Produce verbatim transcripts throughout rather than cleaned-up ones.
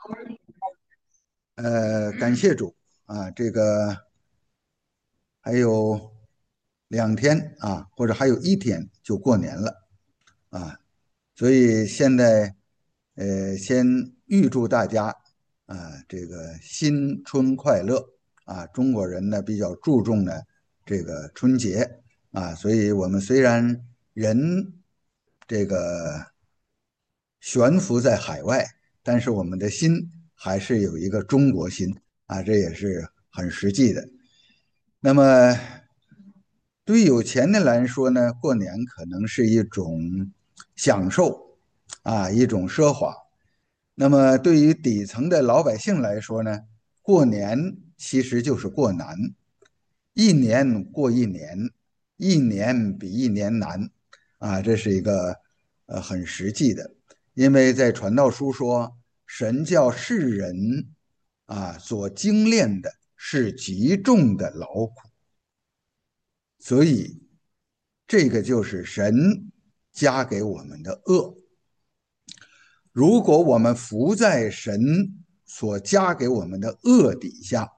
呃，感谢主啊，这个还有两天啊，或者还有一天就过年了啊，所以现在呃，先预祝大家啊，这个新春快乐啊！中国人呢比较注重呢这个春节啊，所以我们虽然人这个悬浮在海外，但是我们的心还是有一个中国心啊，这也是很实际的。那么，对于有钱的来说呢，过年可能是一种享受啊，一种奢华。那么，对于底层的老百姓来说呢，过年其实就是过难，一年过一年，一年比一年难啊，这是一个呃很实际的。因为在传道书说，神叫世人啊所精炼的是极重的劳苦。所以这个就是神加给我们的恶。如果我们伏在神所加给我们的恶底下，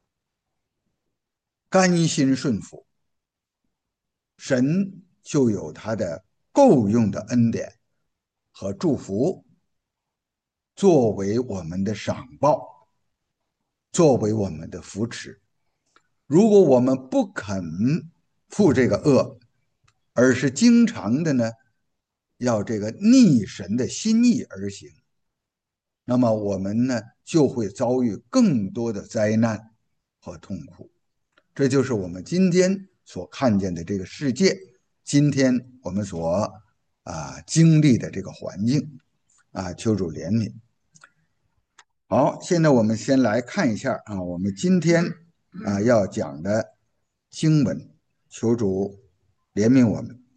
甘心顺服，神就有他的够用的恩典和祝福，作为我们的赏报，作为我们的扶持。如果我们不肯负这个恶，而是经常的呢，要这个逆神的心意而行，那么我们呢就会遭遇更多的灾难和痛苦。这就是我们今天所看见的这个世界，今天我们所啊经历的这个环境啊，求主怜悯。好，现在我们先来看一下啊，我们今天啊要讲的经文，求主怜悯我们。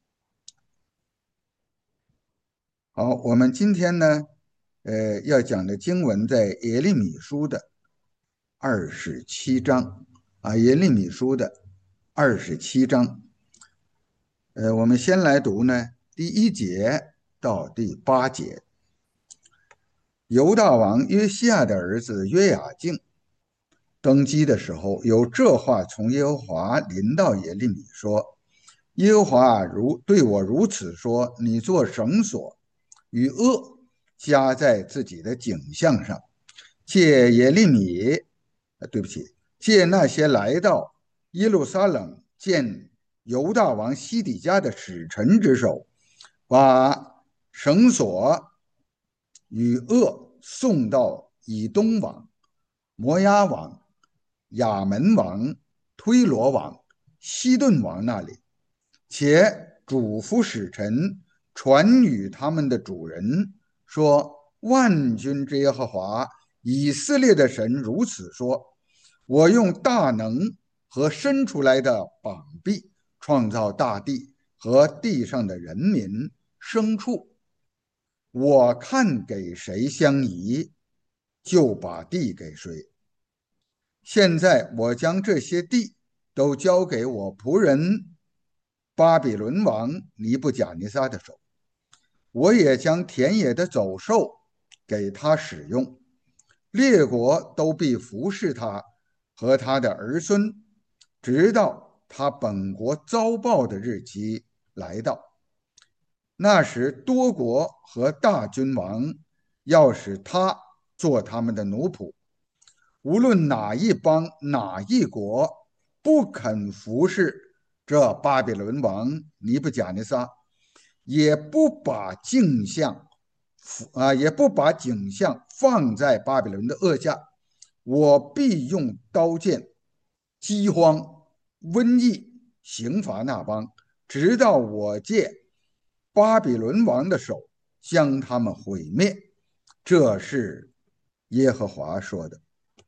好，我们今天呢，呃，要讲的经文在耶利米书的二十七章啊，耶利米书的二十七章。呃，我们先来读呢第一节到第八节。犹大王约西亚的儿子约雅敬登基的时候，有这话从耶和华临到耶利米说：耶和华如对我如此说：你做绳索与恶加在自己的颈项上，借耶利米，呃，对不起，借那些来到耶路撒冷见犹大王西底家的使臣之手，把绳索与恶送到以东王、摩押王、亚门王、推罗王、西顿王那里，且嘱咐使臣传与他们的主人说：万军之耶和华以色列的神如此说：我用大能和伸出来的膀臂创造大地和地上的人民、牲畜。我看给谁相宜，就把地给谁。现在我将这些地都交给我仆人巴比伦王尼布甲尼撒的手，我也将田野的走兽给他使用，列国都必服侍他和他的儿孙，直到他本国遭报的日期来到。那时，多国和大君王要使他做他们的奴仆，无论哪一邦哪一国不肯服侍这巴比伦王尼布甲尼撒，也不把镜像啊，也不把景象放在巴比伦的恶下，我必用刀剑、饥荒、瘟疫刑罚那邦，直到我借巴比伦王的手将他们毁灭。这是耶和华说的。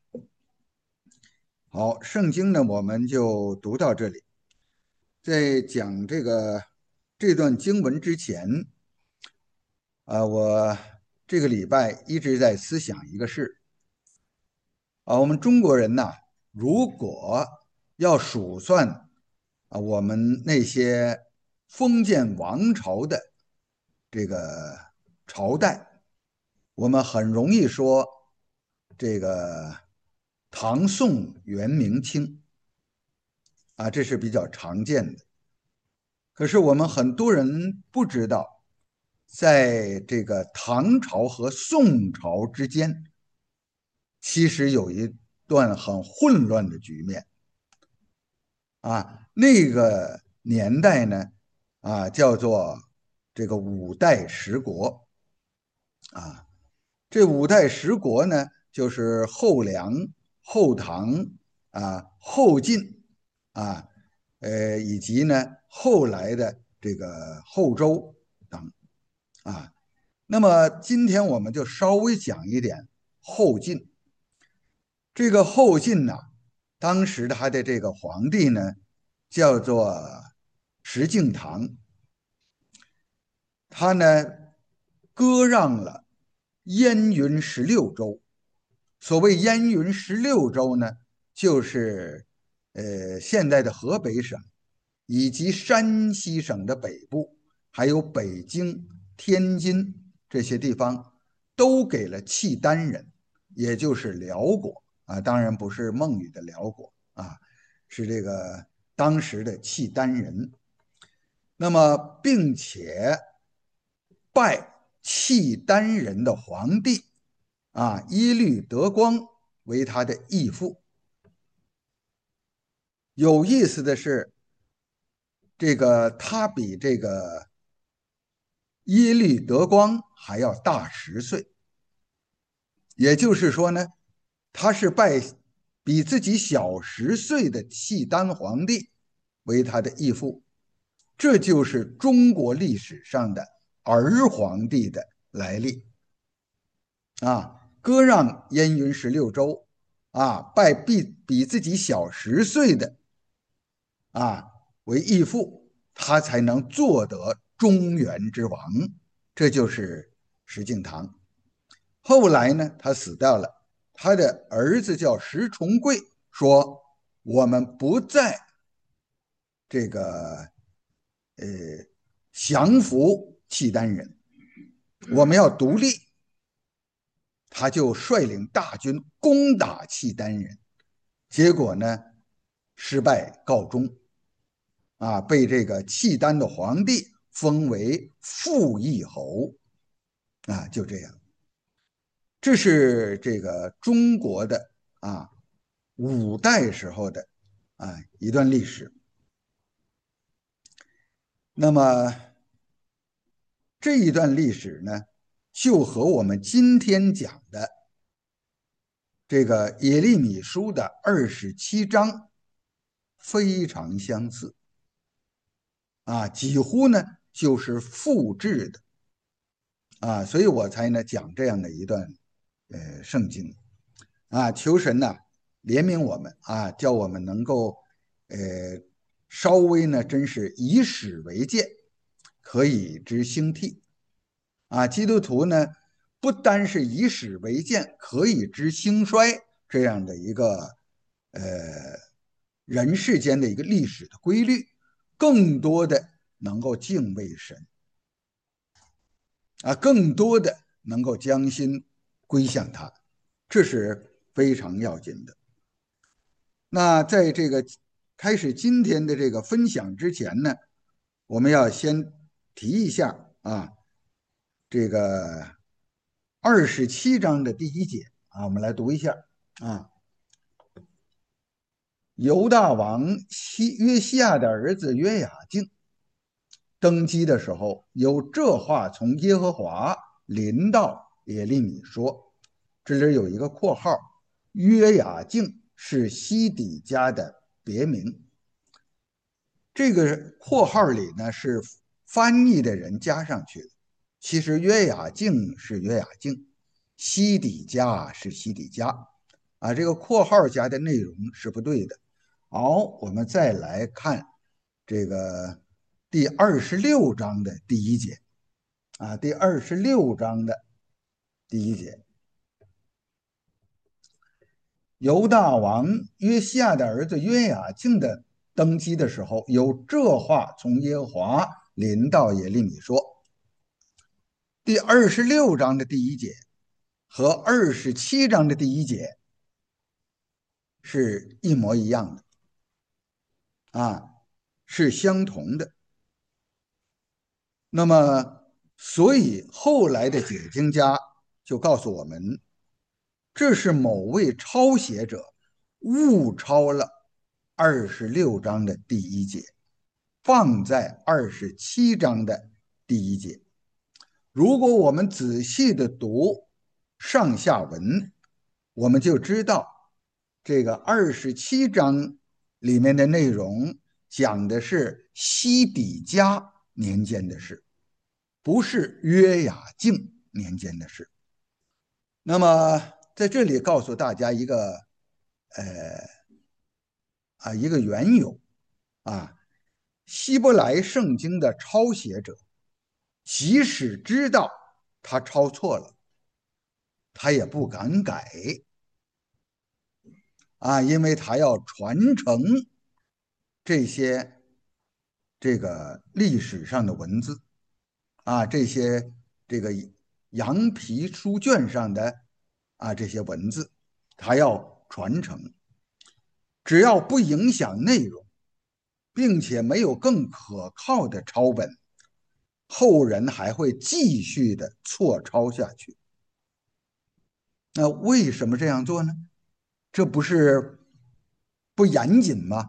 好，圣经呢，我们就读到这里。在讲这个这段经文之前，啊，我这个礼拜一直在思想一个事啊，我们中国人呐，如果要数算啊，我们那些封建王朝的这个朝代， 我们很容易说这个唐宋元明清啊，这是比较常见的。可是我们很多人不知道，在这个唐朝和宋朝之间，其实有一段很混乱的局面啊。那个年代呢，啊，叫做这个五代十国啊。这五代十国呢，就是后梁、后唐啊、后晋啊，呃，以及呢后来的这个后周等啊。那么今天我们就稍微讲一点后晋。这个后晋呢，当时他的这个皇帝呢，叫做石敬瑭，他呢割让了燕云十六州。所谓燕云十六州呢，就是呃现在的河北省以及山西省的北部，还有北京、天津这些地方，都给了契丹人，也就是辽国啊，当然不是孟语的辽国啊，是这个当时的契丹人。那么，并且拜契丹人的皇帝啊耶律德光为他的义父。有意思的是，这个他比这个耶律德光还要大十岁，也就是说呢，他是拜比自己小十岁的契丹皇帝为他的义父。这就是中国历史上的儿皇帝的来历啊，割让燕云十六州啊，拜比比自己小十岁的啊为义父，他才能做得中原之王。这就是石敬瑭。后来呢，他死掉了，他的儿子叫石重贵，说我们不再这个呃降服契丹人，我们要独立。他就率领大军攻打契丹人，结果呢失败告终啊，被这个契丹的皇帝封为复义侯啊，就这样。这是这个中国的啊五代时候的啊一段历史。那么这一段历史呢，就和我们今天讲的这个耶利米书的二十七章非常相似啊，几乎呢就是复制的啊，所以我才呢讲这样的一段呃圣经啊，求神呢怜悯我们啊，叫我们能够呃稍微呢真是以史为鉴，可以知兴替啊。基督徒呢不单是以史为鉴，可以知兴衰这样的一个呃人世间的一个历史的规律，更多的能够敬畏神啊，更多的能够将心归向他，这是非常要紧的。那在这个开始今天的这个分享之前呢，我们要先提一下啊，这个二十七章的第一节啊，我们来读一下啊。犹大王西约西亚的儿子约雅敬登基的时候，有这话从耶和华临到耶利米说，这里有一个括号，约雅敬是西底家的别名。这个括号里呢是翻译的人加上去的，其实约雅敬是约雅敬，西底家是西底家啊，这个括号加的内容是不对的。好，我们再来看这个第二十六章的第一节啊，第二十六章的第一节，犹大王约西亚的儿子约雅敬的登基的时候，有这话从耶和华临到耶利米说。第二十六章的第一节， 和二十七章的第一节是一模一样的啊，是相同的。那么，所以后来的解经家就告诉我们，这是某位抄写者误抄了二十六章的第一节，放在二十七章的第一节。如果我们仔细的读上下文，我们就知道这个二十七章里面的内容讲的是西底家年间的事，不是约雅敬年间的事。那么在这里告诉大家一个呃啊一个缘由啊，希伯来圣经的抄写者，即使知道他抄错了，他也不敢改啊，因为他要传承这些这个历史上的文字啊，这些这个羊皮书卷上的啊这些文字，他要传承，只要不影响内容，并且没有更可靠的抄本，后人还会继续的错抄下去。那为什么这样做呢？这不是不严谨吗？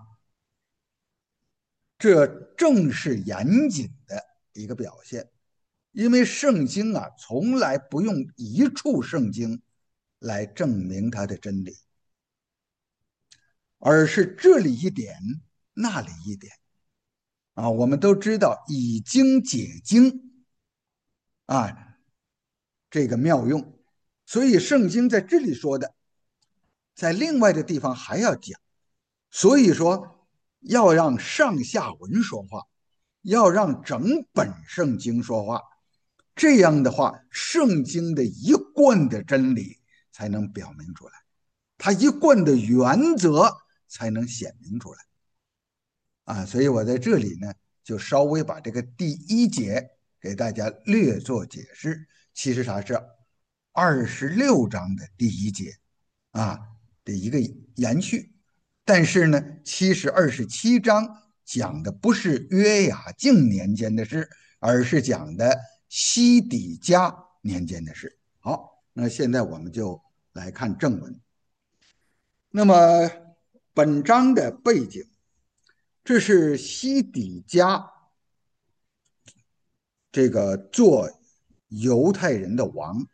这正是严谨的一个表现，因为圣经啊，从来不用一处圣经来证明它的真理，而是这里一点，那里一点啊。我们都知道以经解经啊，这个妙用，所以圣经在这里说的，在另外的地方还要讲。所以说，要让上下文说话，要让整本圣经说话，这样的话，圣经的一贯的真理才能表明出来，它一贯的原则才能显明出来啊。所以我在这里呢，就稍微把这个第一节给大家略作解释，其实它是二十六章的第一节啊的一个延续。但是呢，其实二十七章讲的不是约雅敬年间的事，而是讲的西底家年间的事。好，那现在我们就来看正文。那么本章的背景，这是西底家这个做犹太人的王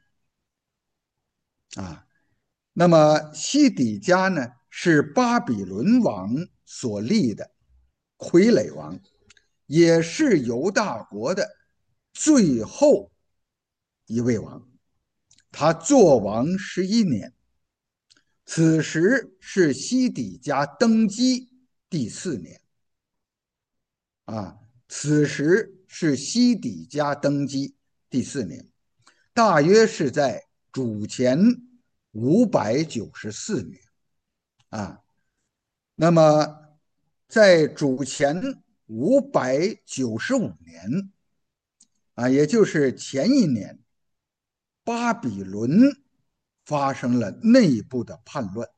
啊。那么西底家呢，是巴比伦王所立的傀儡王，也是犹大国的最后一位王。他做王十一年，此时是西底家登基第四年啊。此时是西底家登基第四年，大约是在主前五百九十四年啊。那么在主前五百九十五年啊，也就是前一年，巴比伦发生了内部的叛乱，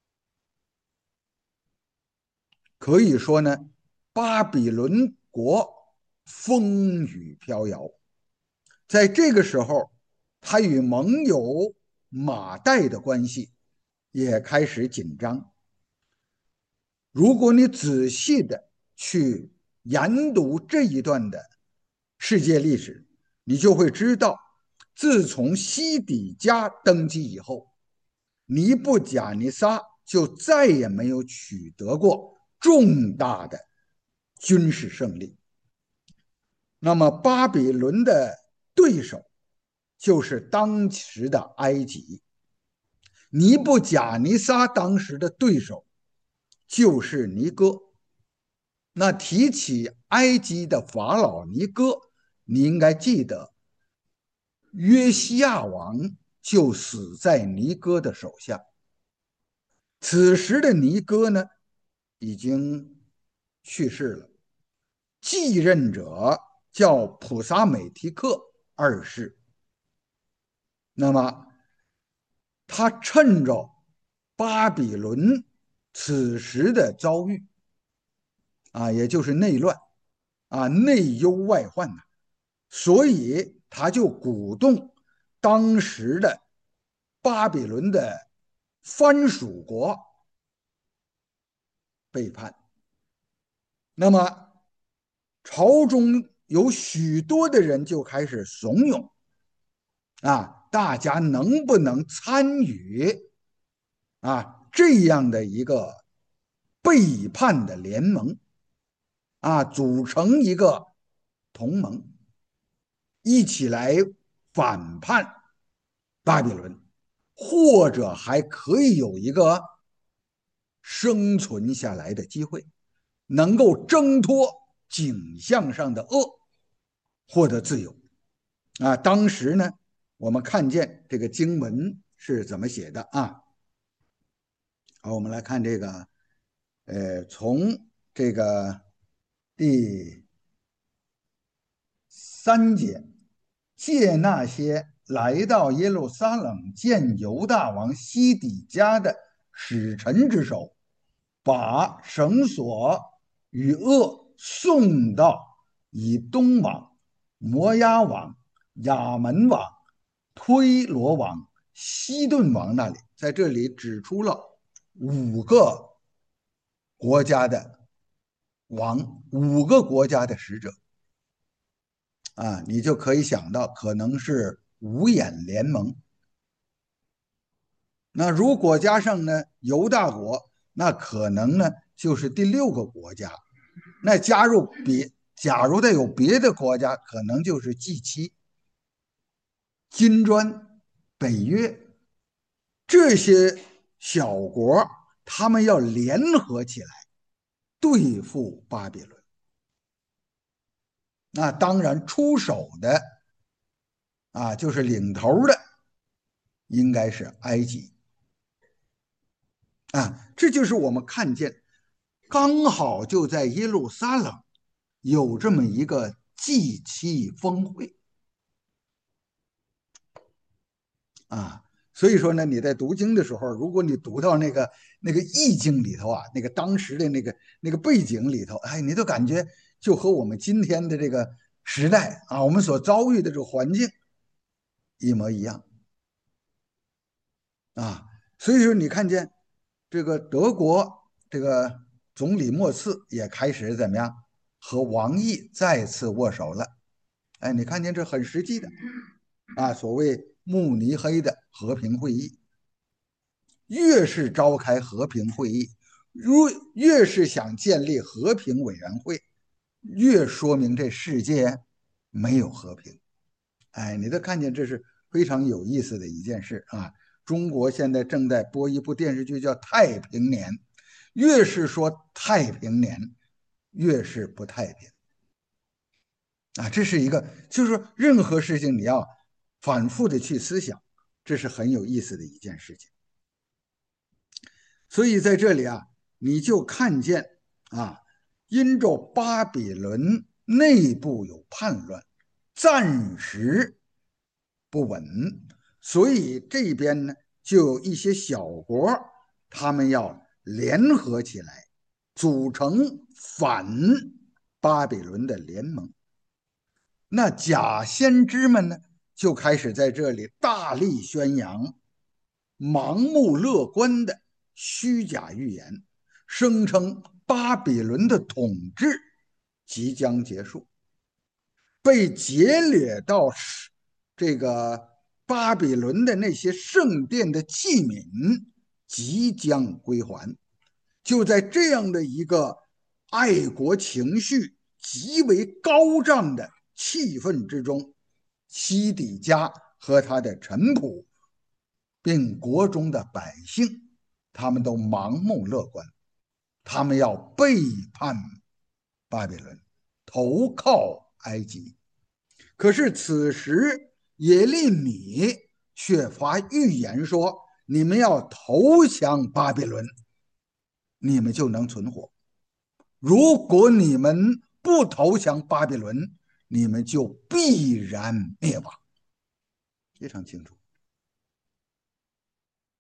可以说呢，巴比伦国风雨飘摇。在这个时候，他与盟友马代的关系也开始紧张。如果你仔细的去研读这一段的世界历史，你就会知道，自从西底家登基以后，尼布甲尼撒就再也没有取得过重大的军事胜利。那么巴比伦的对手就是当时的埃及，尼布甲尼撒当时的对手就是尼哥。那提起埃及的法老尼哥，你应该记得约西亚王就死在尼哥的手下。此时的尼哥呢，已经去世了，继任者叫普萨美提克二世。那么他趁着巴比伦此时的遭遇啊，也就是内乱啊，内忧外患呐、啊，所以他就鼓动当时的巴比伦的藩属国背叛。那么朝中有许多的人就开始怂恿啊，大家能不能参与啊这样的一个背叛的联盟啊，组成一个同盟，一起来反叛巴比伦，或者还可以有一个生存下来的机会，能够挣脱景象上的恶，获得自由啊。当时呢，我们看见这个经文是怎么写的啊？好，我们来看这个，呃，从这个第三节，借那些来到耶路撒冷见犹大王西底家的使臣之手，把绳索与恶送到以东王、摩押王、亚门王、推罗王、西顿王那里。在这里指出了五个国家的王，五个国家的使者啊，你就可以想到可能是五眼联盟。那如果加上呢犹大国，那可能呢就是第六个国家。那加入别，假如再有别的国家，可能就是 G 七、金砖、北约这些小国，他们要联合起来对付巴比伦。那当然，出手的啊，就是领头的，应该是埃及啊。这就是我们看见，刚好就在耶路撒冷有这么一个 G 七峰会啊。所以说呢，你在读经的时候，如果你读到那个那个意境里头啊，那个当时的那个那个背景里头，哎，你都感觉就和我们今天的这个时代啊，我们所遭遇的这个环境一模一样啊。所以说，你看见这个德国这个总理默茨也开始怎么样和王毅再次握手了。哎，你看见这很实际的啊，所谓慕尼黑的和平会议。越是召开和平会议，如越是想建立和平委员会，越说明这世界没有和平。哎，你都看见这是非常有意思的一件事啊！中国现在正在播一部电视剧叫《太平年》，越是说太平年，越是不太平啊！这是一个，就是说任何事情你要反复的去思想，这是很有意思的一件事情。所以在这里啊，你就看见啊，因着巴比伦内部有叛乱，暂时不稳，所以这边呢就有一些小国，他们要联合起来，组成反巴比伦的联盟。那假先知们呢，就开始在这里大力宣扬盲目乐观的虚假预言，声称巴比伦的统治即将结束，被劫掠到这个巴比伦的那些圣殿的器皿即将归还。就在这样的一个爱国情绪极为高涨的气氛之中，西底家和他的臣仆，并国中的百姓，他们都盲目乐观，他们要背叛巴比伦，投靠埃及。可是此时耶利米却发预言说：你们要投降巴比伦，你们就能存活；如果你们不投降巴比伦，你们就必然灭亡。非常清楚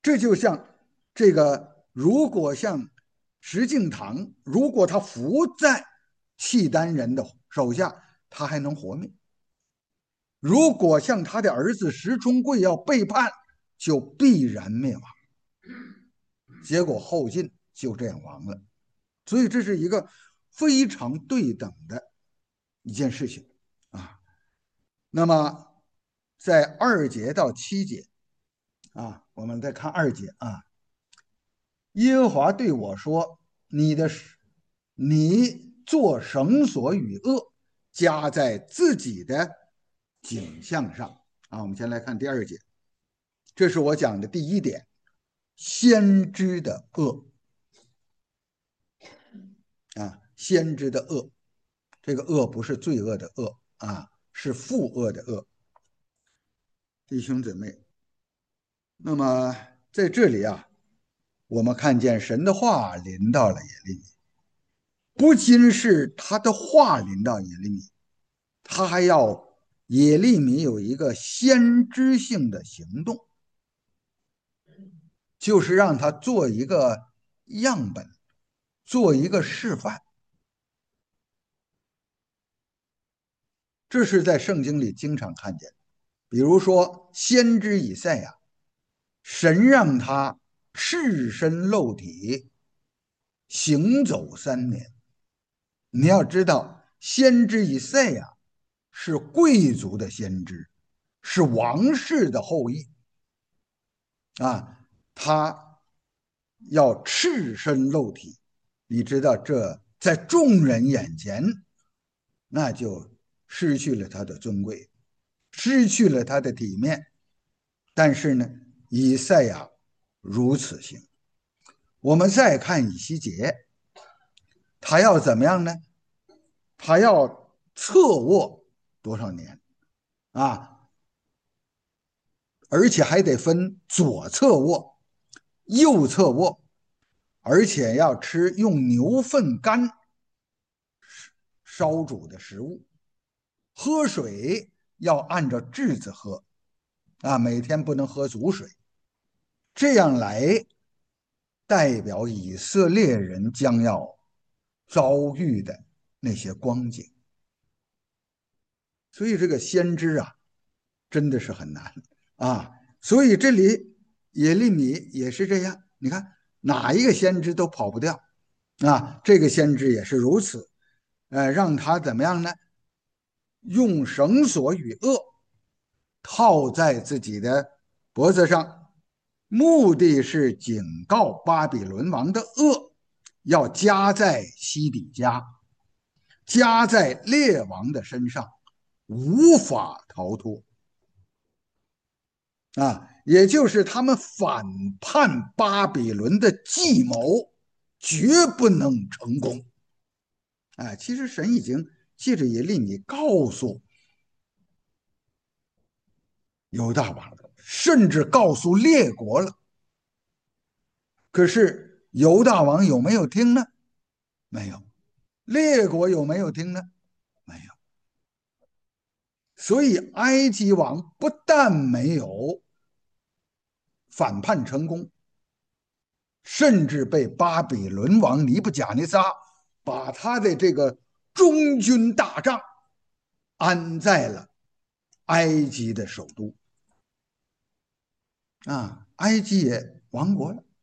这就像这个，如果像石敬瑭，如果他伏在契丹人的手下，他还能活命；如果像他的儿子石重贵要背叛，就必然灭亡。结果后晋就这样亡了。所以这是一个非常对等的一件事情啊。那么在二节到七节啊，我们再看二节啊，耶和华对我说：“你的你做绳索与恶，加在自己的颈项上。”啊，我们先来看第二节，这是我讲的第一点，先知的恶啊，先知的恶，这个恶不是罪恶的恶啊，是负恶的恶。弟兄姊妹，那么在这里啊，我们看见神的话临到了耶利米，不仅是他的话临到耶利米，他还要耶利米有一个先知性的行动，就是让他做一个样本，做一个示范。这是在圣经里经常看见的，比如说先知以赛亚，神让他赤身露体，行走三年。你要知道，先知以赛亚是贵族的先知，是王室的后裔啊，他要赤身露体，你知道这在众人眼前，那就失去了他的尊贵，失去了他的体面。但是呢，以赛亚如此行。我们再看以西结，他要怎么样呢？他要侧卧多少年啊？而且还得分左侧卧、右侧卧，而且要吃用牛粪干烧煮的食物，喝水要按照质子喝啊，每天不能喝足水，这样来代表以色列人将要遭遇的那些光景。所以这个先知啊，真的是很难啊。所以这里耶利米也是这样，你看哪一个先知都跑不掉啊。这个先知也是如此，呃，让他怎么样呢？用绳索与恶套在自己的脖子上，目的是警告巴比伦王的恶要加在西底家，加在列王的身上，无法逃脱啊！也就是他们反叛巴比伦的计谋绝不能成功。啊，其实神已经借着耶利米告诉犹大王了，甚至告诉列国了。可是犹大王有没有听呢？没有。列国有没有听呢？没有。所以埃及王不但没有反叛成功，甚至被巴比伦王尼布甲尼撒把他的这个中军大帐安在了埃及的首都啊，埃及也亡国了。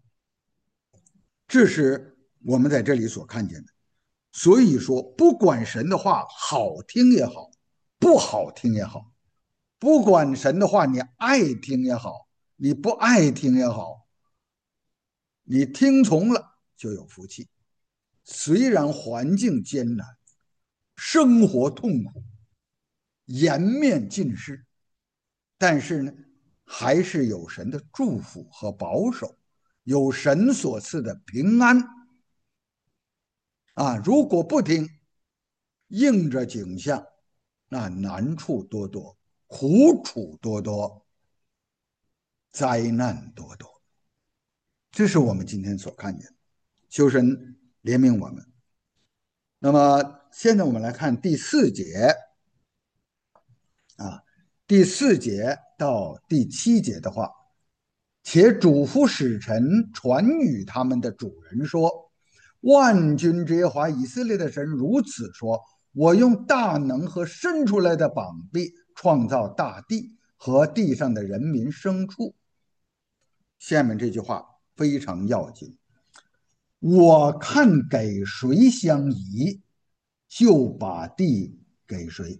这是我们在这里所看见的。所以说，不管神的话好听也好，不好听也好，不管神的话你爱听也好，你不爱听也好，你听从了就有福气。虽然环境艰难，生活痛苦，颜面尽失，但是呢，还是有神的祝福和保守，有神所赐的平安啊！如果不听，应着景象，那难处多多，苦楚多多，灾难多多。这是我们今天所看见的。求神怜悯我们。那么现在我们来看第四节啊，第四节到第七节的话， 且嘱咐使臣传与他们的主人说：万军之耶和华以色列的神如此说：我用大能和伸出来的膀臂创造大地和地上的人民牲畜。下面这句话非常要紧：我看给谁相宜，就把地给谁。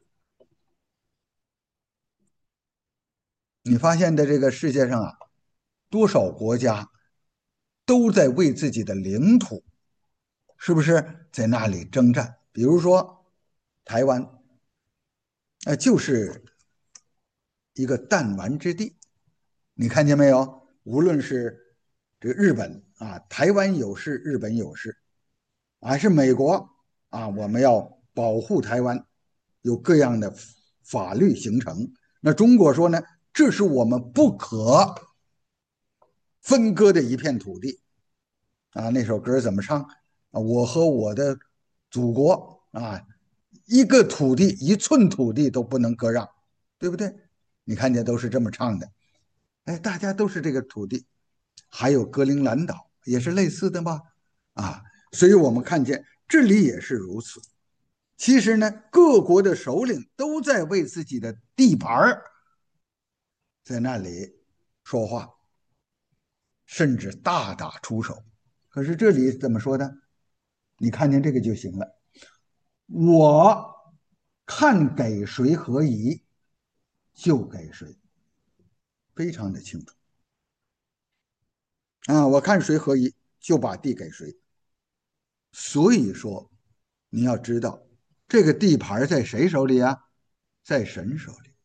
你发现在这个世界上啊，多少国家都在为自己的领土，是不是在那里征战？比如说台湾，呃，就是一个弹丸之地。你看见没有？无论是这个日本啊，台湾有事，日本有事，还是美国啊，我们要保护台湾，有各样的法律形成。那中国说呢，这是我们不可分割的一片土地啊。那首歌怎么唱啊？我和我的祖国啊，一个土地一寸土地都不能割让，对不对？你看见都是这么唱的。哎，大家都是这个土地。还有格陵兰岛也是类似的吧？啊，所以我们看见这里也是如此。其实呢，各国的首领都在为自己的地盘在那里说话，甚至大打出手。可是这里怎么说呢？你看见这个就行了。我看给谁何宜，就给谁，非常的清楚啊！我看谁何宜，就把地给谁。所以说，你要知道，这个地盘在谁手里啊？在神手里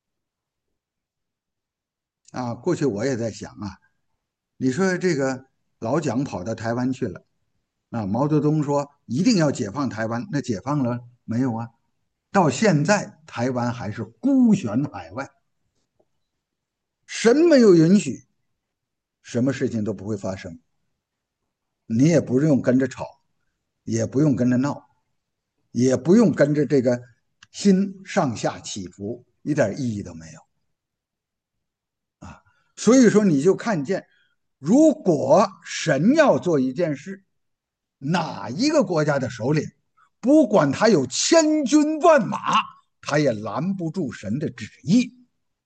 啊！过去我也在想啊，你说这个老蒋跑到台湾去了啊，毛泽东说一定要解放台湾，那解放了没有啊？到现在台湾还是孤悬海外，神没有允许，什么事情都不会发生，你也不用跟着吵，也不用跟着闹，也不用跟着这个心上下起伏，一点意义都没有。啊，所以说你就看见，如果神要做一件事，哪一个国家的首领，不管他有千军万马，他也拦不住神的旨意。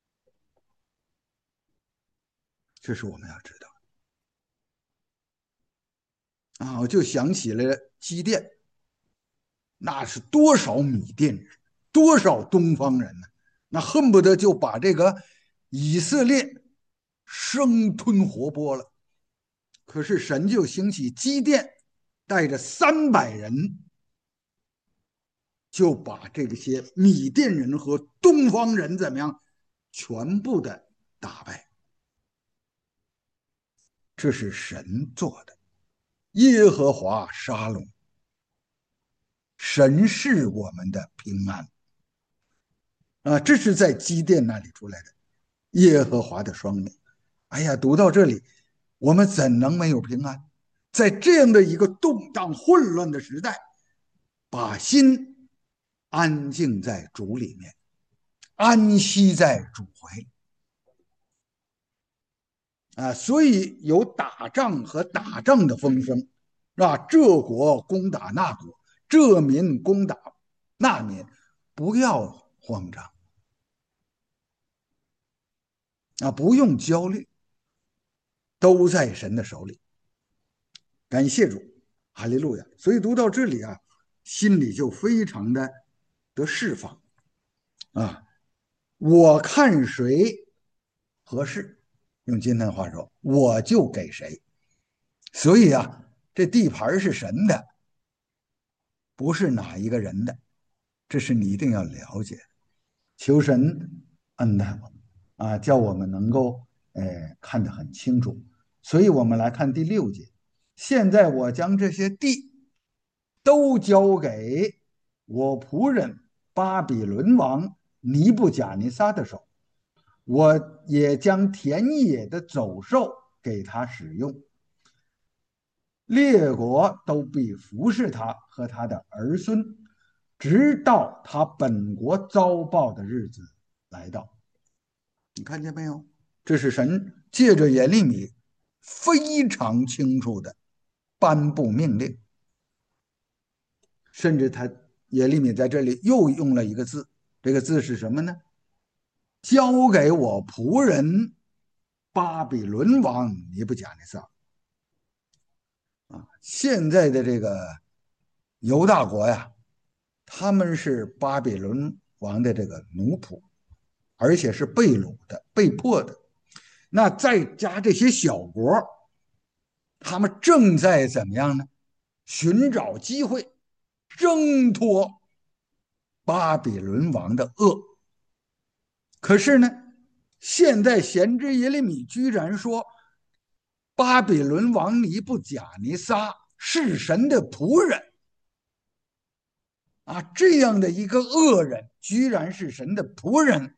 这是我们要知道啊！我就想起了基甸，那是多少米甸人，多少东方人呢？那恨不得就把这个以色列生吞活剥了。可是神就兴起基甸，带着三百人，就把这些米甸人和东方人怎么样，全部的打败。这是神做的，耶和华沙龙，神是我们的平安啊！这是在基甸那里出来的，耶和华的双美。哎呀，读到这里，我们怎能没有平安？在这样的一个动荡混乱的时代，把心安静在主里面，安息在主怀里啊！所以有打仗和打仗的风声，是吧？这国攻打那国，这民攻打那民，不要慌张啊，不用焦虑，都在神的手里。感谢主，哈利路亚！所以读到这里啊，心里就非常的得释放啊。我看谁合适，用今天话说，我就给谁。所以啊，这地盘是神的，不是哪一个人的，这是你一定要了解。求神恩待我们啊，叫我们能够呃看得很清楚。所以我们来看第六节。现在我将这些地都交给我仆人巴比伦王尼布甲尼撒的手，我也将田野的走兽给他使用，列国都必服侍他和他的儿孙，直到他本国遭报的日子来到。你看见没有？ 这是神借着耶利米非常清楚的颁布命令，甚至他耶利米在这里又用了一个字，这个字是什么呢？交给我仆人巴比伦王尼布甲尼撒。啊，现在的这个犹大国呀，他们是巴比伦王的这个奴仆，而且是被掳的、被迫的。那再加这些小国，他们正在怎么样呢？寻找机会挣脱巴比伦王的恶。可是呢，现在先知耶利米居然说，巴比伦王尼布甲尼撒是神的仆人啊，这样的一个恶人，居然是神的仆人，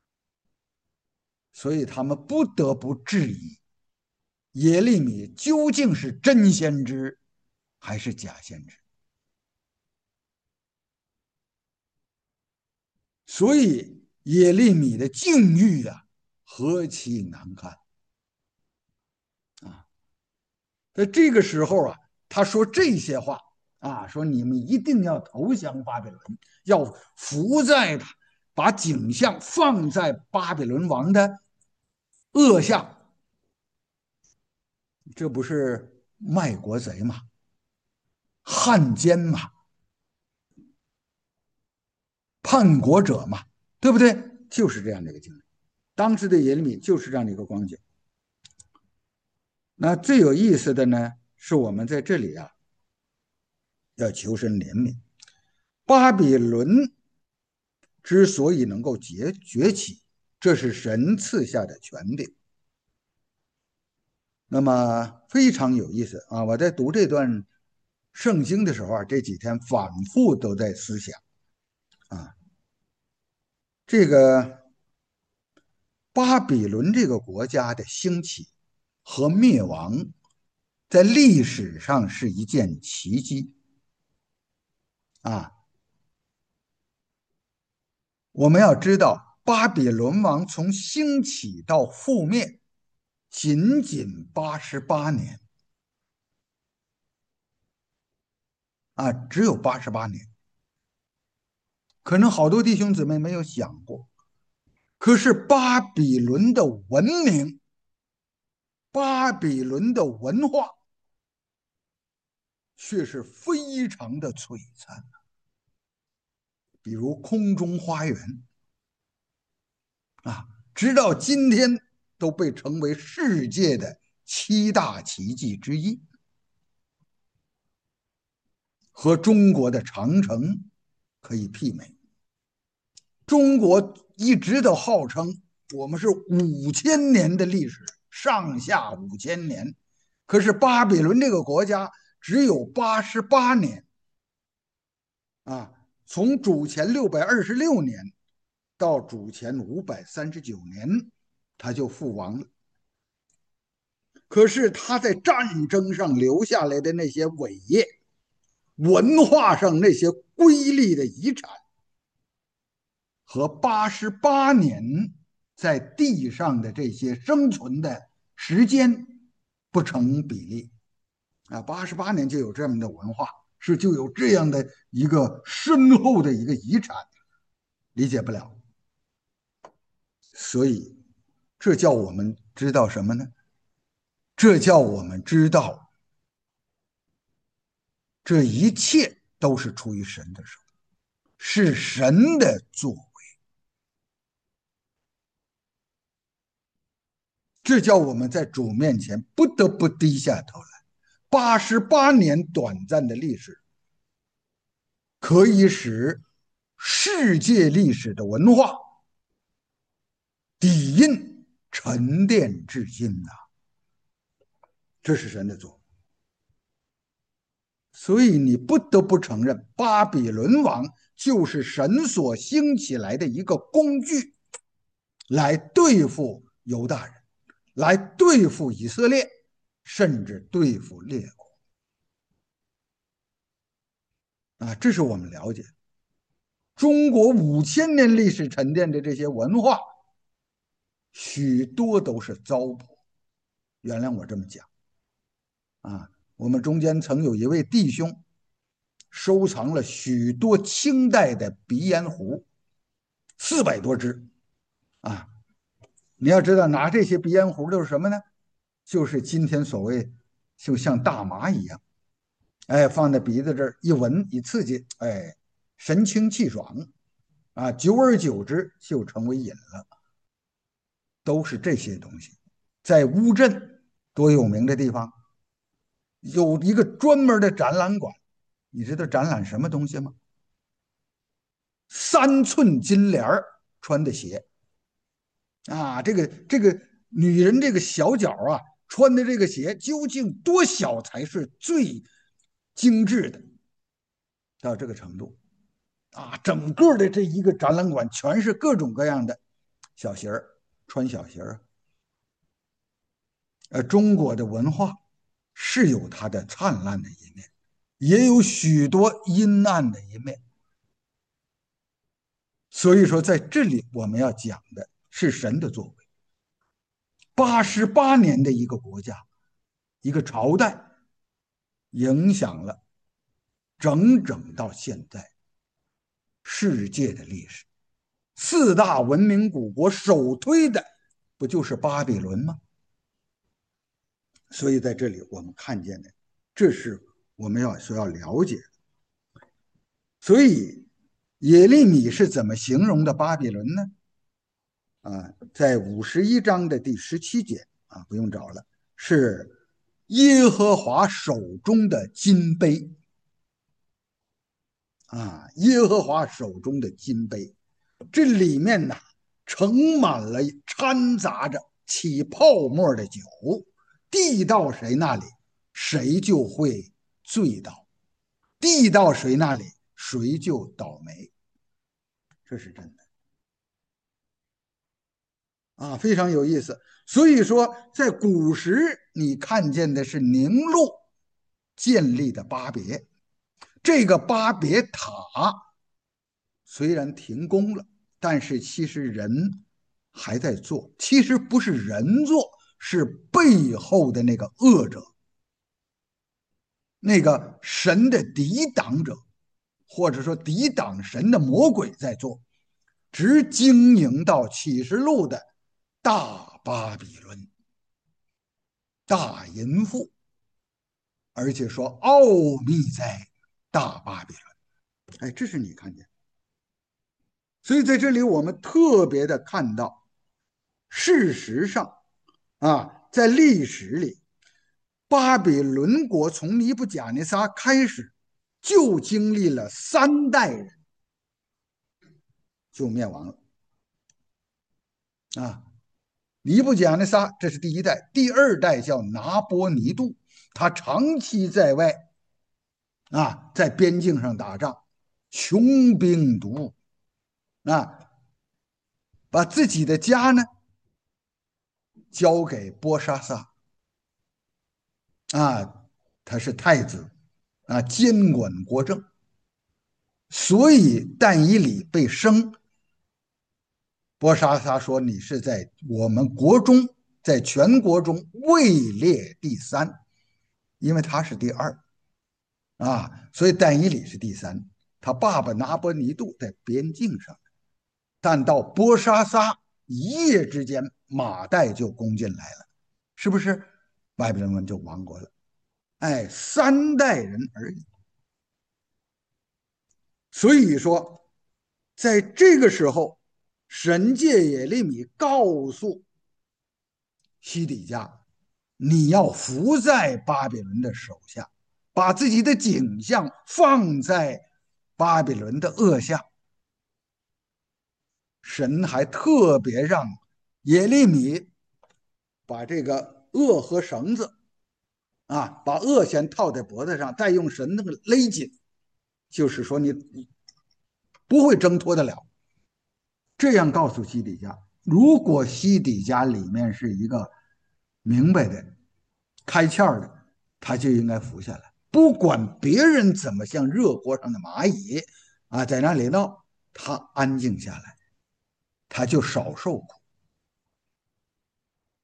所以他们不得不质疑耶利米究竟是真先知还是假先知。所以耶利米的境遇呀、啊，何其难看啊！在这个时候啊，他说这些话啊，说你们一定要投降巴比伦，要伏在他，把景象放在巴比伦王的恶下，这不是卖国贼吗？汉奸嘛，叛国者嘛，对不对？就是这样的一个经历。当时的耶利米就是这样的一个光景。那最有意思的呢，是我们在这里啊，要求神怜悯。巴比伦之所以能够崛崛起，这是神赐下的权柄。那么非常有意思啊！我在读这段圣经的时候啊，这几天反复都在思想啊，这个巴比伦这个国家的兴起和灭亡，在历史上是一件奇迹啊！我们要知道，巴比伦王从兴起到覆灭，仅仅八十八年啊，只有八十八年。可能好多弟兄姊妹没有想过，可是巴比伦的文明、巴比伦的文化，却是非常的璀璨。比如空中花园啊，直到今天都被称为世界的七大奇迹之一，和中国的长城可以媲美。中国一直都号称我们是五千年的历史，上下五千年，可是巴比伦这个国家只有八十八年啊，从主前六百二十六年到主前五百三十九年，他就覆亡了。可是他在战争上留下来的那些伟业，文化上那些瑰丽的遗产，和八十八年在地上的这些生存的时间不成比例啊！八十八年就有这样的文化，是就有这样的一个深厚的一个遗产，理解不了。所以，这叫我们知道什么呢？这叫我们知道，这一切都是出于神的手，是神的作为。这叫我们在主面前不得不低下头来。八十八年短暂的历史，可以使世界历史的文化底蕴沉淀至今呐、啊，这是神的作为。所以你不得不承认，巴比伦王就是神所兴起来的一个工具，来对付犹大人，来对付以色列，甚至对付列国啊！这是我们了解的。中国五千年历史沉淀的这些文化， 许多都是糟粕。原谅我这么讲啊，我们中间曾有一位弟兄收藏了许多清代的鼻烟壶，四百多只啊。你要知道，拿这些鼻烟壶都是什么呢？就是今天所谓就像大麻一样，哎，放在鼻子这儿一闻一刺激，哎，神清气爽啊，久而久之就成为瘾了。都是这些东西。在乌镇多有名的地方，有一个专门的展览馆，你知道展览什么东西吗？三寸金莲穿的鞋啊，这个这个女人这个小脚啊穿的这个鞋究竟多小才是最精致的？到这个程度啊，整个的这一个展览馆全是各种各样的小鞋儿，穿小鞋儿。呃，中国的文化是有它的灿烂的一面，也有许多阴暗的一面。所以说，在这里我们要讲的是神的作为。八十八年的一个国家、一个朝代，影响了整整到现在世界的历史。四大文明古国首推的不就是巴比伦吗？所以在这里我们看见的，这是我们要所要了解的。所以耶利米是怎么形容的巴比伦呢？啊，在五十一章的第十七节啊，不用找了，是耶和华手中的金杯啊，耶和华手中的金杯，这里面呢盛满了掺杂着起泡沫的酒，递到谁那里，谁就会醉倒；递到谁那里，谁就倒霉。这是真的啊，非常有意思。所以说，在古时你看见的是宁录建立的巴别，这个巴别塔虽然停工了，但是其实人还在做。其实不是人做，是背后的那个恶者，那个神的抵挡者，或者说抵挡神的魔鬼在做，直经营到启示录的大巴比伦、大淫妇，而且说奥秘在大巴比伦。哎，这是你看见。所以在这里我们特别的看到，事实上啊，在历史里，巴比伦国从尼布甲尼撒开始，就经历了三代人就灭亡了啊。尼布甲尼撒这是第一代，第二代叫拿波尼度，他长期在外啊，在边境上打仗，穷兵黩武啊，把自己的家呢交给波沙撒啊，他是太子啊，监管国政，所以但以理被升。波沙撒说：“你是在我们国中，在全国中位列第三，因为他是第二啊，所以但以理是第三。他爸爸拿波尼度在边境上，但到波沙撒一夜之间，马代就攻进来了，是不是？巴比伦就亡国了。哎，三代人而已。所以说，在这个时候，神借耶利米告诉西底家，你要伏在巴比伦的手下，把自己的景象放在巴比伦的恶下。神还特别让耶利米把这个恶和绳子啊，把恶先套在脖子上，再用绳子勒紧，就是说你不会挣脱得了。这样告诉西底家，如果西底家里面是一个明白的、开窍的，他就应该服下来，不管别人怎么像热锅上的蚂蚁啊，在那里闹，他安静下来，他就少受苦。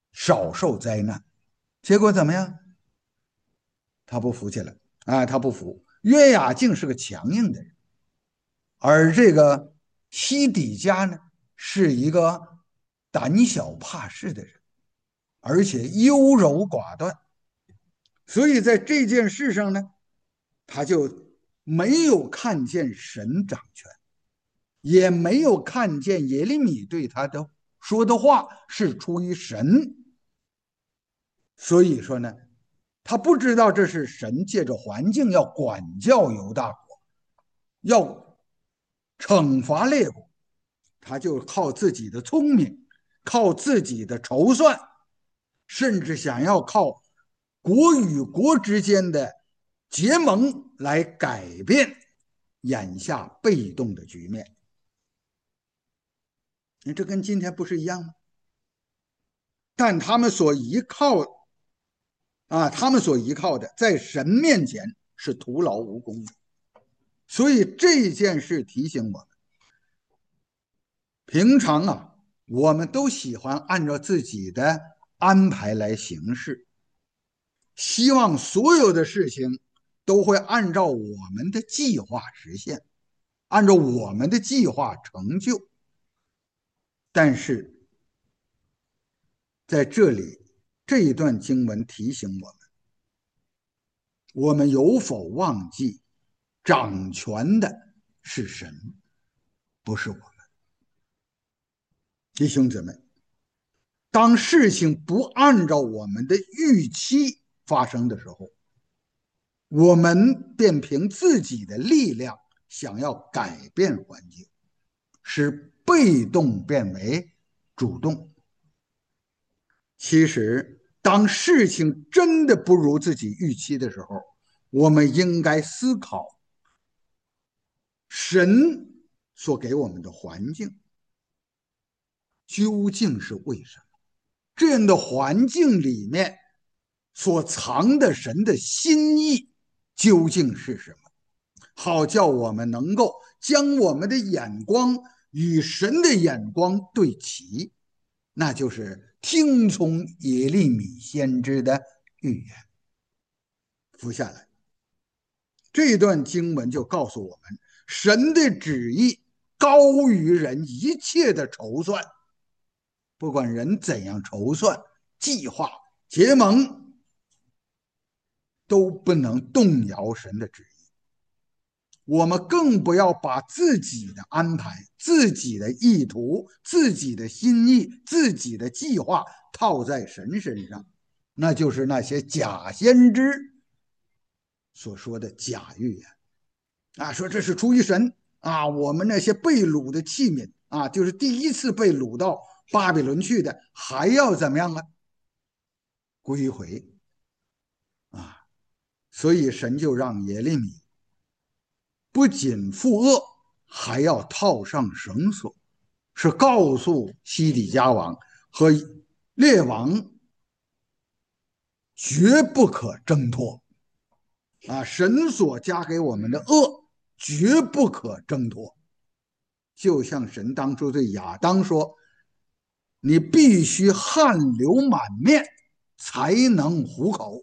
少受灾难。结果怎么样？他不服气了啊，他不服。约雅敬是个强硬的人，而这个西底家呢，是一个胆小怕事的人，而且优柔寡断。所以在这件事上呢，他就没有看见神掌权，也没有看见耶利米对他的说的话是出于神。所以说呢，他不知道这是神借着环境要管教犹大国，要惩罚列国，他就靠自己的聪明，靠自己的筹算，甚至想要靠国与国之间的结盟来改变眼下被动的局面。你这跟今天不是一样吗？但他们所依靠啊，他们所依靠的，在神面前是徒劳无功的。所以这件事提醒我们，平常啊，我们都喜欢按照自己的安排来行事，希望所有的事情都会按照我们的计划实现，按照我们的计划成就。但是在这里，这一段经文提醒我们，我们有否忘记掌权的是神，不是我们。弟兄姊妹，当事情不按照我们的预期发生的时候，我们便凭自己的力量想要改变环境，使被动变为主动。其实，当事情真的不如自己预期的时候，我们应该思考神所给我们的环境究竟是为什么？这样的环境里面所藏的神的心意究竟是什么？好叫我们能够将我们的眼光与神的眼光对齐，那就是听从耶利米先知的预言。服下来，这段经文就告诉我们，神的旨意高于人一切的筹算。不管人怎样筹算、计划、结盟，都不能动摇神的旨意。我们更不要把自己的安排、自己的意图、自己的心意、自己的计划套在神身上，那就是那些假先知所说的假预言啊，说这是出于神啊，我们那些被掳的器皿啊，就是第一次被掳到巴比伦去的，还要怎么样啊？归回啊！所以神就让耶利米不仅负恶，还要套上绳索，是告诉西底家王和列王绝不可挣脱啊！神所加给我们的恶绝不可挣脱，就像神当初对亚当说：“你必须汗流满面才能糊口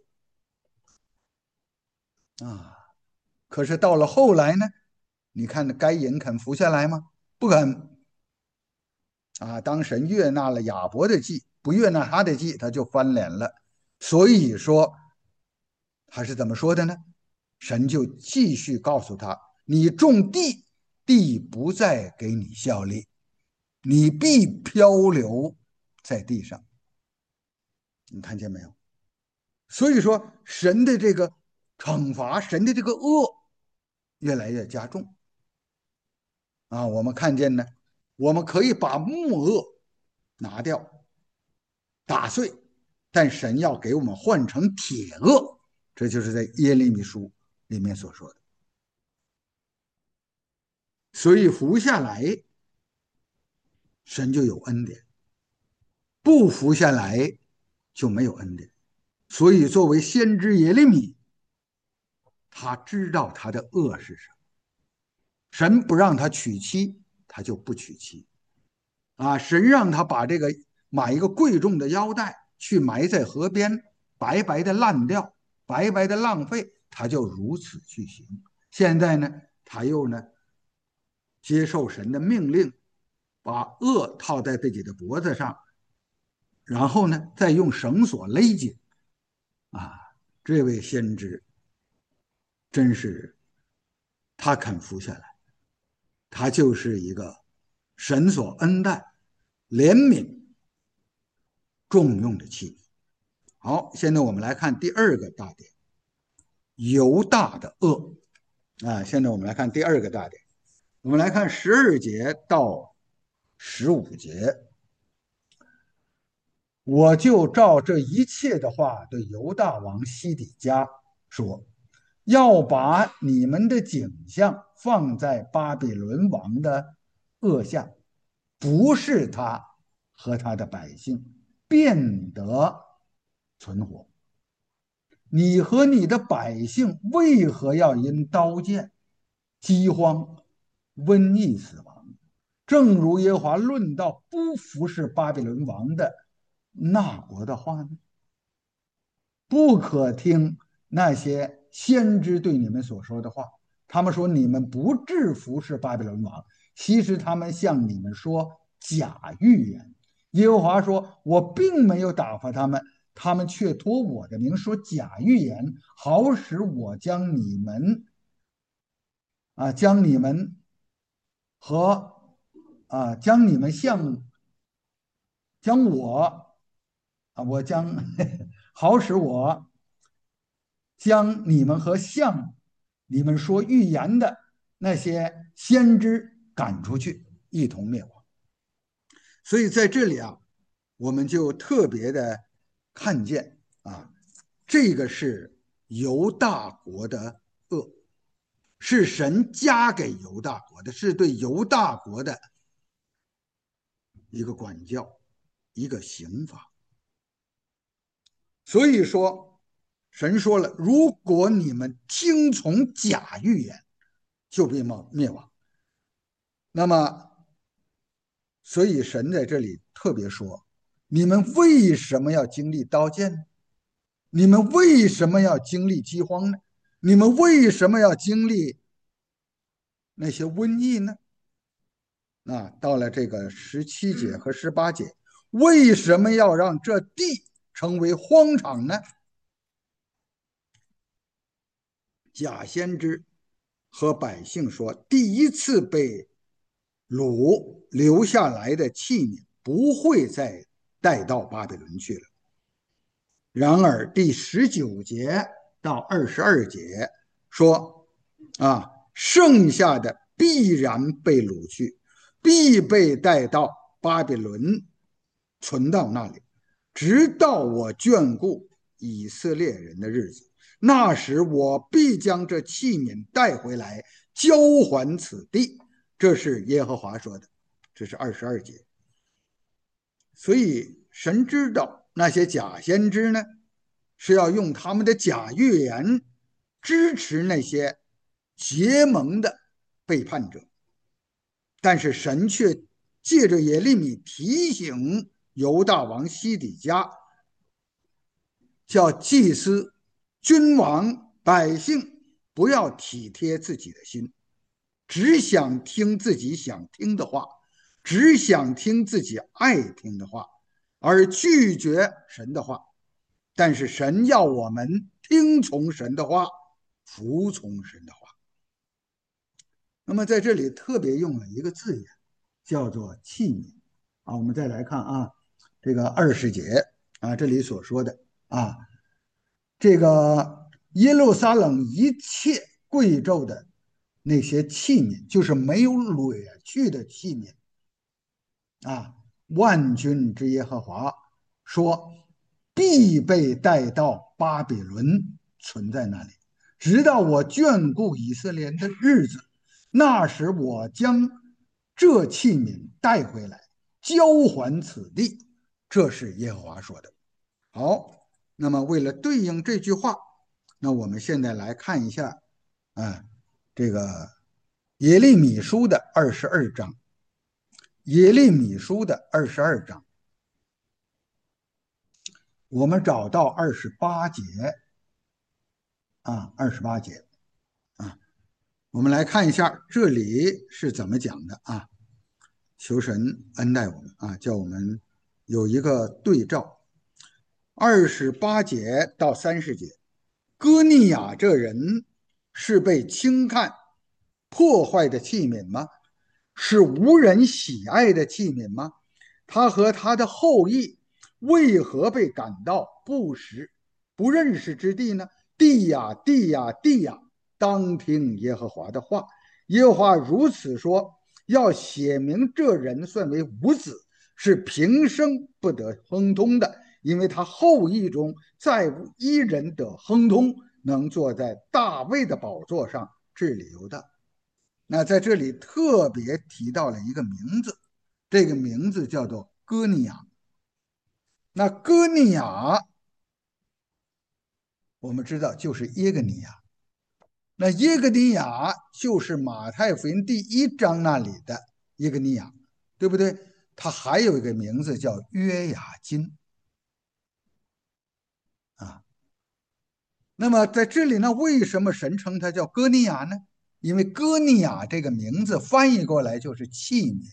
啊！”可是到了后来呢？你看该隐肯服下来吗？不肯啊！当神悦纳了亚伯的祭，不悦纳他的祭，他就翻脸了。所以说他是怎么说的呢？神就继续告诉他：你种地，地不再给你效力，你必漂流在地上。你看见没有？所以说神的这个惩罚，神的这个恶越来越加重啊！我们看见呢，我们可以把木恶拿掉，打碎，但神要给我们换成铁恶，这就是在耶利米书里面所说的。所以服下来，神就有恩典；不服下来就没有恩典。所以作为先知耶利米，他知道他的恶是什么。神不让他娶妻，他就不娶妻啊；神让他把这个买一个贵重的腰带， 去埋在河边，白白的烂掉，白白的浪费，他就如此去行。现在呢，他又呢接受神的命令，把恶套在自己的脖子上，然后呢再用绳索勒紧。啊，这位先知真是他肯服下来，他就是一个神所恩待、怜悯、重用的器皿。好，现在我们来看第二个大点，犹大的恶。啊，现在我们来看第二个大点，我们来看十二节到十五节。我就照这一切的话对犹大王西底家说，要把你们的景象放在巴比伦王的恶下，不是他和他的百姓变得存活。你和你的百姓为何要因刀剑、饥荒、瘟疫死亡？正如耶和华论到不服侍巴比伦王的那国的话呢？不可听那些先知对你们所说的话。他们说你们不制服是巴比伦王，其实他们向你们说假预言。耶和华说：“我并没有打发他们，他们却托我的名说假预言，好使我将你们啊，将你们和啊，将你们向将我啊，我将好使我将你们和向你们说预言的那些先知赶出去，一同灭亡。”所以在这里啊，我们就特别的看见啊，这个是犹大国的恶，是神加给犹大国的，是对犹大国的一个管教，一个刑罚。所以说，神说了，如果你们听从假预言，就被灭亡。那么，所以神在这里特别说，你们为什么要经历刀剑呢？你们为什么要经历饥荒呢？你们为什么要经历那些瘟疫呢？啊，到了这个十七节和十八节，为什么要让这地成为荒场呢？假先知和百姓说，第一次被掳留下来的器皿不会再带到巴比伦去了。然而第十九节到二十二节说，啊，剩下的必然被掳去，必被带到巴比伦，存到那里，直到我眷顾以色列人的日子。那时我必将这器皿带回来，交还此地。这是耶和华说的，这是二十二节。所以神知道那些假先知呢，是要用他们的假预言支持那些结盟的背叛者，但是神却借着耶利米提醒犹大王西底家，叫祭司、君王、百姓不要体贴自己的心，只想听自己想听的话，只想听自己爱听的话，而拒绝神的话。但是神要我们听从神的话，服从神的话。那么在这里特别用了一个字眼，叫做器皿啊。我们再来看啊，这个二十节啊，这里所说的啊，这个耶路撒冷一切贵胄的那些器皿，就是没有掠去的器皿啊。万军之耶和华说，必被带到巴比伦，存在那里，直到我眷顾以色列的日子。那时我将这器皿带回来，交还此地。这是耶和华说的。好，那么为了对应这句话，那我们现在来看一下啊，这个耶利米书的二十二章，耶利米书的二十二章。 我们找到二十八节啊，二十八节啊，我们来看一下这里是怎么讲的啊。求神恩待我们啊，叫我们有一个对照。二十八节到三十节，歌尼雅这人是被轻看、破坏的器皿吗？是无人喜爱的器皿吗？他和他的后裔为何被赶到不识、不认识之地呢？地呀，地呀，地呀！当听耶和华的话。耶和华如此说：要写明这人算为无子，是平生不得亨通的，因为他后裔中再无一人得亨通，能坐在大卫的宝座上治理犹大。那在这里特别提到了一个名字，这个名字叫做歌尼雅。那歌尼雅我们知道就是耶格尼亚，那耶格尼亚就是马太福音第一章那里的耶格尼亚，对不对？他还有一个名字叫约雅金啊。那么在这里呢，为什么神称他叫歌尼亚呢？因为歌尼亚这个名字翻译过来就是器皿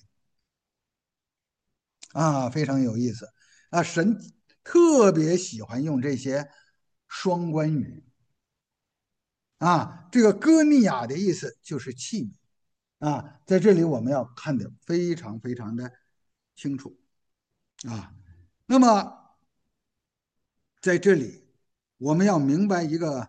啊，非常有意思啊。神特别喜欢用这些双关语啊。这个歌尼亚的意思就是器皿啊，在这里我们要看得非常非常的清楚啊。那么在这里我们要明白一个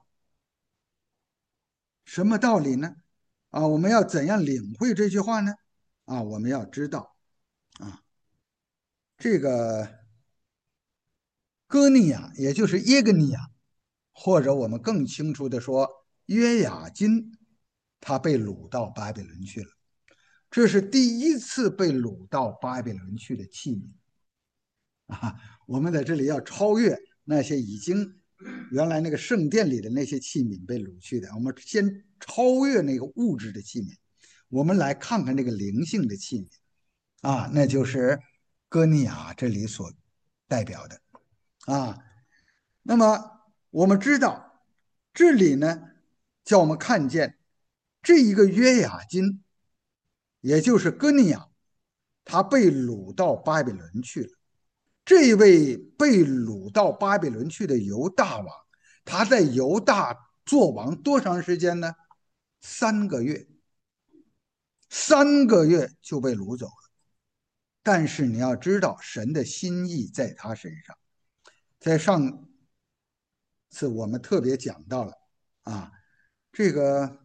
什么道理呢？啊，我们要怎样领会这句话呢？啊，我们要知道啊，这个歌尼亚，也就是耶格尼亚，或者我们更清楚的说，约雅金，他被掳到巴比伦去了。这是第一次被掳到巴比伦去的器皿啊。我们在这里要超越那些已经原来那个圣殿里的那些器皿被掳去的，我们先超越那个物质的器皿，我们来看看这个灵性的器皿啊，那就是歌尼亚这里所代表的啊。那么我们知道，这里呢，叫我们看见这一个约雅金，也就是歌尼亚，他被掳到巴比伦去了。这位被掳到巴比伦去的犹大王，他在犹大做王多长时间呢？三个月，三个月就被掳走了。但是你要知道，神的心意在他身上。在上次我们特别讲到了啊，这个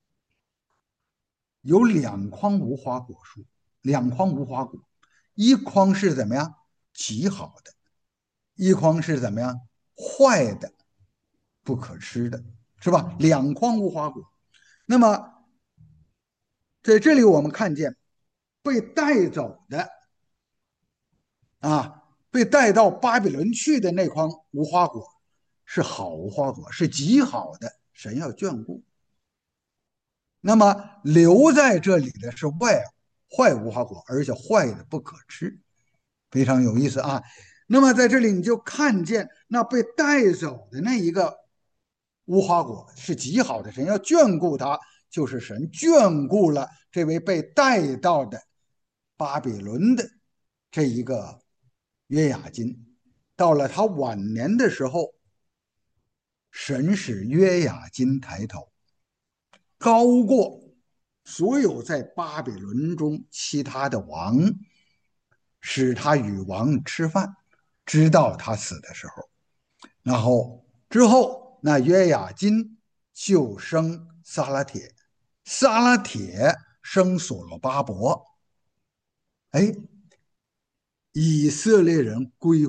有两筐无花果树，两筐无花果，一筐是怎么样极好的，一筐是怎么样坏的，不可吃的，是吧？两筐无花果。那么在这里我们看见被带走的啊，被带到巴比伦去的那筐无花果是好无花果，是极好的，神要眷顾。那么留在这里的是外坏无花果，而且坏的不可吃，非常有意思啊。那么在这里你就看见那被带走的那一个无花果是极好的，神要眷顾他，就是神眷顾了这位被带到的巴比伦的这一个约雅金。到了他晚年的时候，神使约雅金抬头，高过所有在巴比伦中其他的王，使他与王吃饭，直到他死的时候。然后之后，那约雅金就生撒拉铁，撒拉铁生所罗巴伯。哎，以色列人归回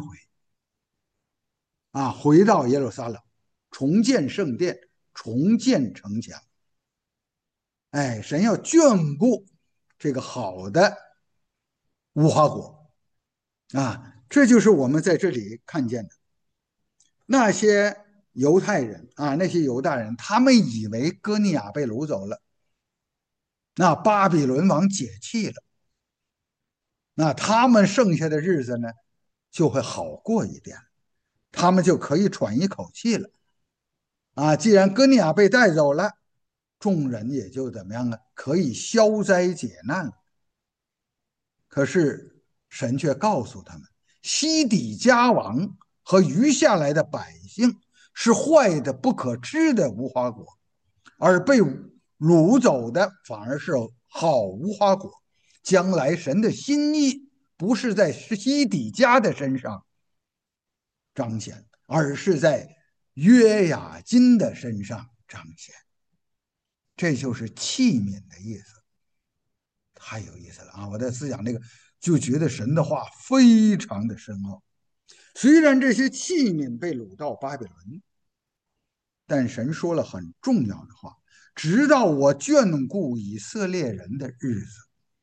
啊，回到耶路撒冷，重建圣殿，重建城墙。哎，神要眷顾这个好的无花果啊，这就是我们在这里看见的。那些犹太人啊，那些犹大人，他们以为歌尼亚被掳走了，那巴比伦王解气了，那他们剩下的日子呢，就会好过一点。 他们就可以喘一口气了。啊，既然哥尼亚被带走了，众人也就怎么样呢？可以消灾解难了。可是神却告诉他们，西底家王和余下来的百姓是坏的不可吃的无花果，而被掳走的反而是好无花果。将来神的心意不是在西底家的身上彰显，而是在约雅斤的身上彰显。这就是器皿的意思。太有意思了啊！我在思想这个，就觉得神的话非常的深奥。虽然这些器皿被掳到巴比伦，但神说了很重要的话：直到我眷顾以色列人的日子。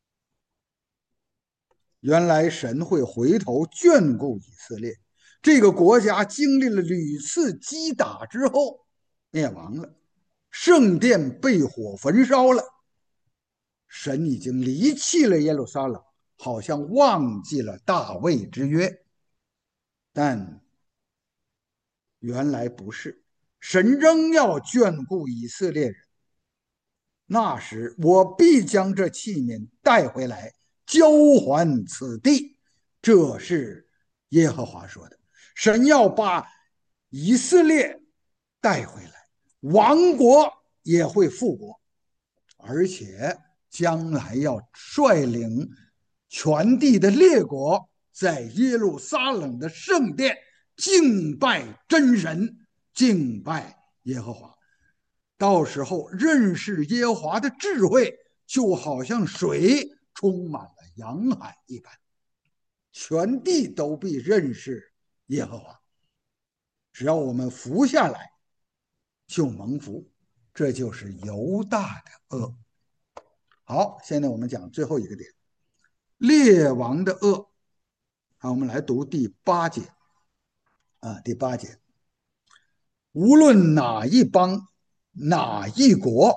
原来神会回头眷顾以色列，这个国家经历了屡次击打之后灭亡了，圣殿被火焚烧了，神已经离弃了耶路撒冷，好像忘记了大卫之约。但原来不是，神仍要眷顾以色列人。那时我必将这器皿带回来，交还此地。这是耶和华说的。神要把以色列带回来，亡国也会复国，而且将来要率领全地的列国在耶路撒冷的圣殿敬拜真神，敬拜耶和华。到时候认识耶和华的智慧，就好像水充满了洋海一般，全地都必认识耶和华。只要我们服下来，就蒙福。这就是犹大的恶。好，现在我们讲最后一个点，列王的恶。好，我们来读第八节啊，第八节，无论哪一邦、哪一国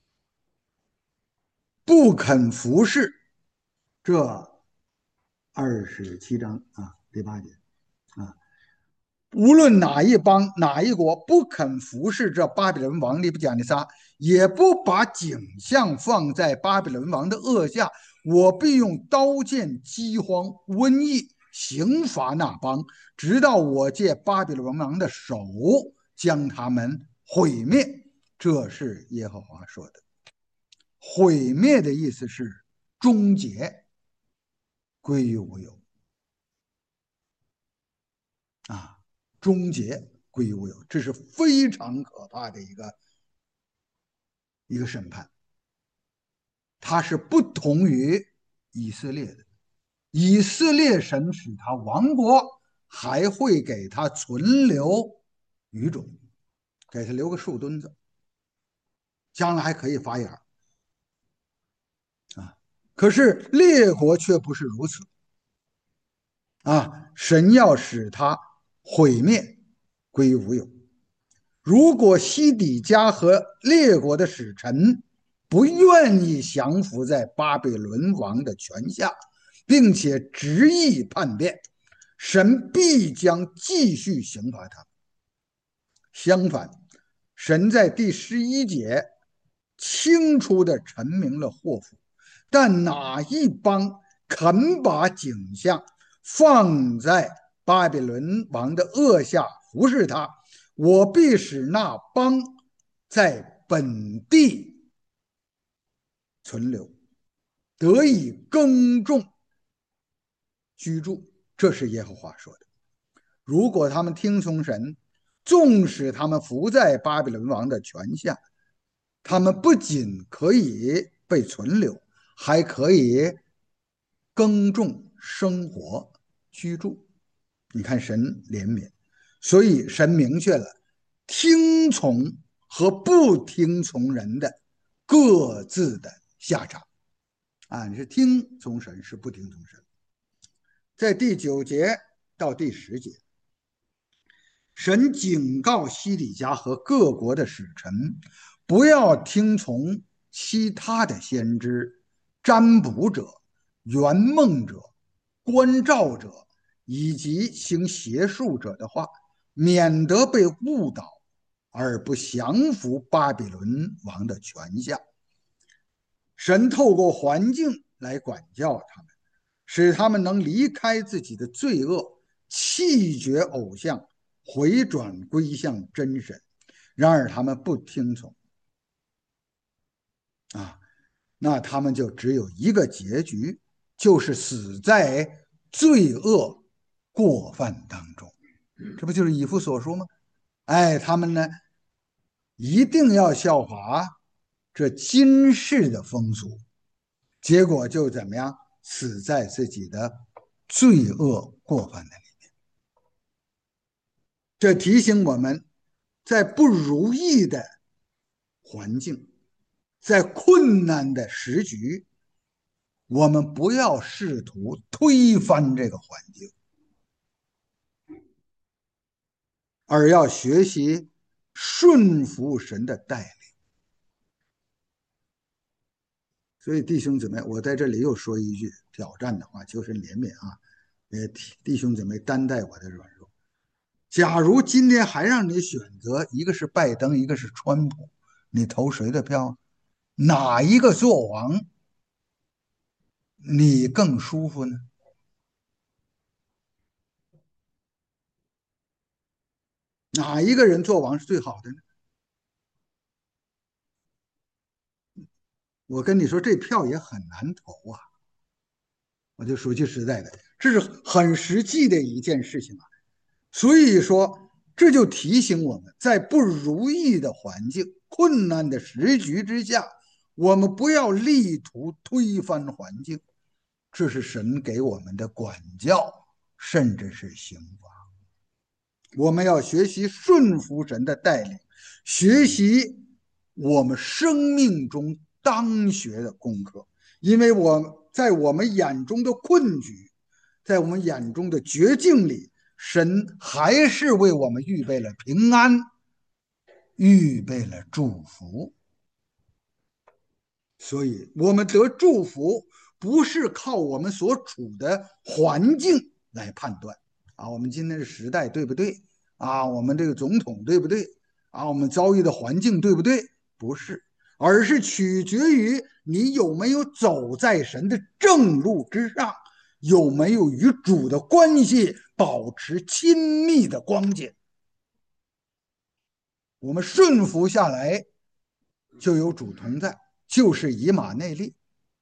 不肯服侍，这二十七章啊，第八节啊，无论哪一邦、哪一国不肯服侍这巴比伦王尼布甲尼撒，也不把景象放在巴比伦王的恶下，我必用刀剑、饥荒、瘟疫刑罚那邦，直到我借巴比伦王的手将他们毁灭。这是耶和华说的。毁灭的意思是终结，归于无有啊，终结归于无有，这是非常可怕的一个一个审判。它是不同于以色列的。以色列神使他亡国，还会给他存留余种，给他留个树墩子，将来还可以发芽啊。可是列国却不是如此啊，神要使他毁灭，归于无有。如果西底家和列国的使臣不愿意降服在巴比伦王的权下，并且执意叛变，神必将继续刑罚他。相反，神在第十一节清楚地陈明了祸福，但哪一邦肯把景象放在巴比伦王的恶下服侍他，我必使那邦在本地存留，得以耕种居住。这是耶和华说的。如果他们听从神，纵使他们伏在巴比伦王的权下，他们不仅可以被存留，还可以耕种、生活、居住。你看神怜悯，所以神明确了听从和不听从人的各自的下场啊！你是听从神，是不听从神。在第九节到第十节，神警告西底家和各国的使臣，不要听从其他的先知、占卜者、圆梦者、观兆者以及行邪术者的话， 免得被误导而不降服巴比伦王的权下。神透过环境来管教他们，使他们能离开自己的罪恶，弃绝偶像，回转归向真神。然而他们不听从啊，那他们就只有一个结局，就是死在罪恶过犯当中。这不就是以弗所说吗？哎，他们呢一定要效法这今世的风俗，结果就怎么样？死在自己的罪恶过犯那里。这提醒我们，在不如意的环境，在困难的时局，我们不要试图推翻这个环境，而要学习顺服神的带领。所以，弟兄姊妹，我在这里又说一句挑战的话，求神怜悯啊！呃，弟兄姊妹，担待我的软弱。假如今天还让你选择，一个是拜登，一个是川普，你投谁的票？哪一个做王你更舒服呢？哪一个人做王是最好的呢？我跟你说，这票也很难投啊！我就说句实在的，这是很实际的一件事情啊。所以说，这就提醒我们，在不如意的环境、困难的时局之下，我们不要力图推翻环境，这是神给我们的管教，甚至是刑罚。我们要学习顺服神的带领，学习我们生命中当学的功课，因为我在我们眼中的困局，在我们眼中的绝境里，神还是为我们预备了平安，预备了祝福。所以，我们得祝福不是靠我们所处的环境来判断啊，我们今天的时代对不对啊？我们这个总统对不对啊？我们遭遇的环境对不对？不是，而是取决于你有没有走在神的正路之上，有没有与主的关系保持亲密的光景。我们顺服下来，就有主同在，就是以马内利。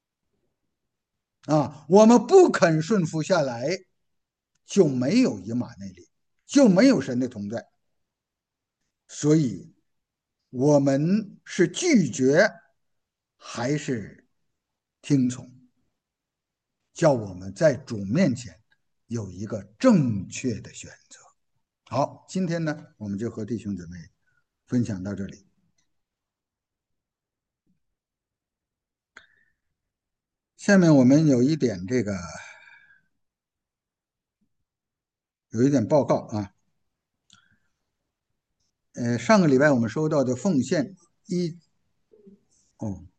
啊，我们不肯顺服下来，就没有以马内利，就没有神的同在。所以，我们是拒绝还是听从，叫我们在主面前有一个正确的选择。好，今天呢，我们就和弟兄姊妹分享到这里。下面我们有一点这个，有一点报告啊。呃，上个礼拜我们收到的奉献一哦。